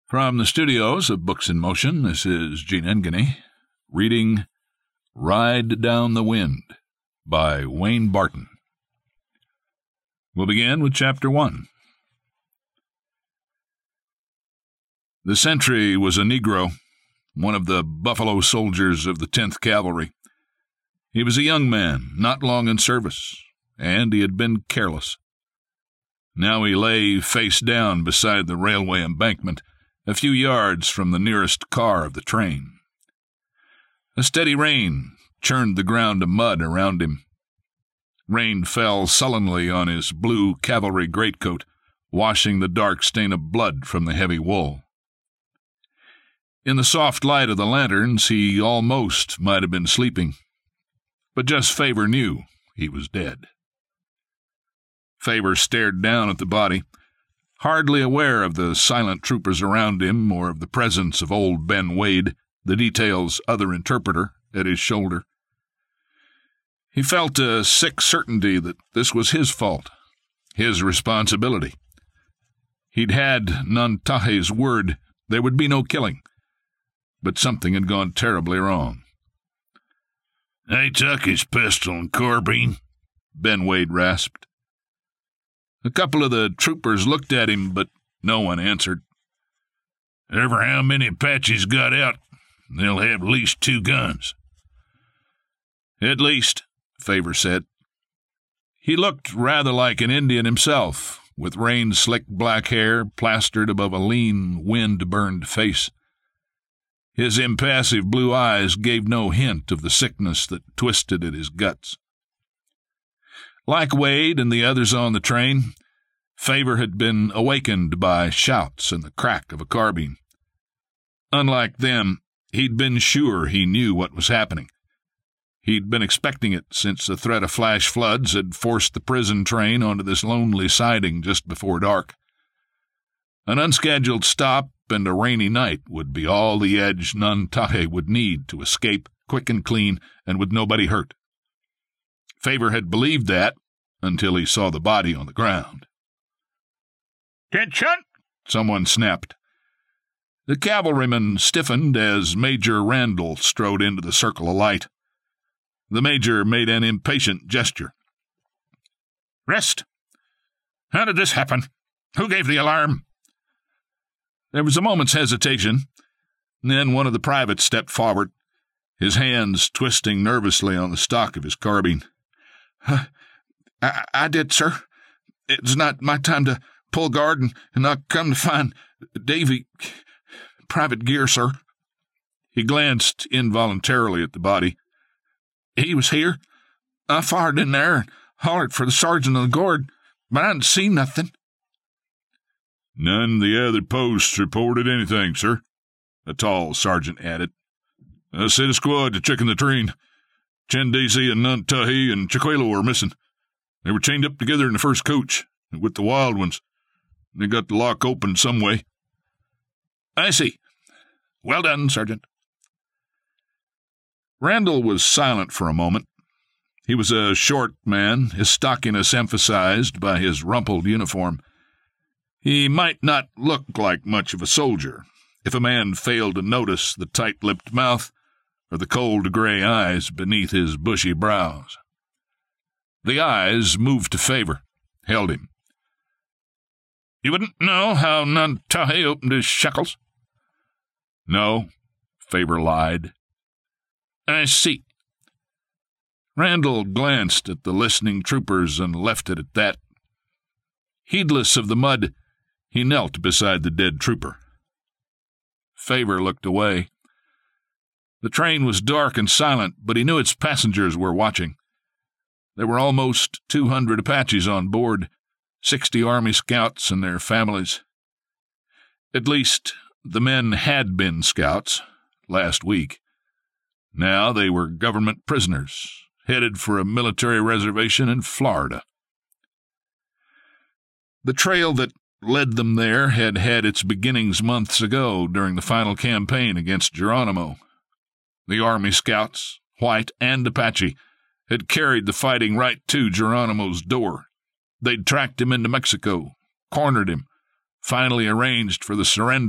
From the studios of Books in Motion, this is Gene Engany, reading Ride Down the Wind by Wayne Barton. We'll begin with Chapter 1. The sentry was a Negro, one of the Buffalo soldiers of the 10th Cavalry. He was a young man, not long in service, and he had been careless. Now he lay face down beside the railway embankment, a few yards from the nearest car of the train. A steady rain churned the ground of mud around him. Rain fell sullenly on his blue cavalry greatcoat, washing the dark stain of blood from the heavy wool. In the soft light of the lanterns, he almost might have been sleeping, but just Favor knew he was dead. Favor stared down at the body, hardly aware of the silent troopers around him or of the presence of old Ben Wade, the detail's other interpreter, at his shoulder. He felt a sick certainty that this was his fault, his responsibility. He'd had Nantahe's word there would be no killing, but something had gone terribly wrong. "They took his pistol and carbine," Ben Wade rasped. A couple of the troopers looked at him, but no one answered. "Ever how many Apaches got out, they'll have at least 2 guns. "At least," Favor said. He looked rather like an Indian himself, with rain-slicked black hair plastered above a lean, wind-burned face. His impassive blue eyes gave no hint of the sickness that twisted at his guts. Like Wade and the others on the train, Favor had been awakened by shouts and the crack of a carbine. Unlike them, he'd been sure he knew what was happening. He'd been expecting it since the threat of flash floods had forced the prison train onto this lonely siding just before dark. An unscheduled stop and a rainy night would be all the edge Nantahe would need to escape quick and clean and with nobody hurt. Favor had believed that until he saw the body on the ground. "Attention!" someone snapped. The cavalryman stiffened as Major Randall strode into the circle of light. The major made an impatient gesture. "Rest! How did this happen? Who gave the alarm?" There was a moment's hesitation. Then one of the privates stepped forward, his hands twisting nervously on the stock of his carbine. I did, sir. It's not my time to pull guard and not come to find Davy. Private Gear, sir." He glanced involuntarily at the body. "He was here. I fired in there and hollered for the sergeant of the guard, but I didn't see nothing." "None of the other posts reported anything, sir," a tall sergeant added. "I sent a squad to check in the train. Chandesi and Nantahe and Chiquelo were missing. They were chained up together in the first coach with the wild ones. They got the lock open some way." "I see. Well done, Sergeant." Randall was silent for a moment. He was a short man, his stockiness emphasized by his rumpled uniform. He might not look like much of a soldier if a man failed to notice the tight-lipped mouth or the cold gray eyes beneath his bushy brows. The eyes moved to Favor, held him. "You wouldn't know how Nantahe opened his shackles?" "No," Favor lied. "I see." Randall glanced at the listening troopers and left it at that. Heedless of the mud, he knelt beside the dead trooper. Favor looked away. The train was dark and silent, but he knew its passengers were watching. There were almost 200 Apaches on board, 60 Army scouts and their families. At least, the men had been scouts last week. Now they were government prisoners, headed for a military reservation in Florida. The trail that led them there had had its beginnings months ago during the final campaign against Geronimo. The Army scouts, white and Apache, had carried the fighting right to Geronimo's door. They'd tracked him into Mexico, cornered him, finally arranged for the surrender